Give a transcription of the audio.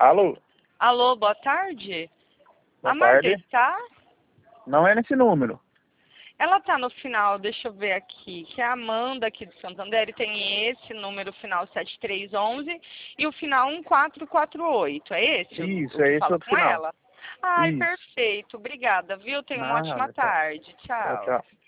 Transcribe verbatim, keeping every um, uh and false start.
Alô? Alô, boa tarde. Boa A tarde. Margê tá? Não é nesse número. Ela tá no final, deixa eu ver aqui, que é a Amanda aqui de Santander, e tem esse número final sete três um um e o final um quatro quatro oito, é esse o- Isso, o que é esse fala outro com final. ela? Ai, Isso. perfeito, obrigada, viu? Tenha uma ótima Nada, tchau. tarde, Tchau, tchau. tchau.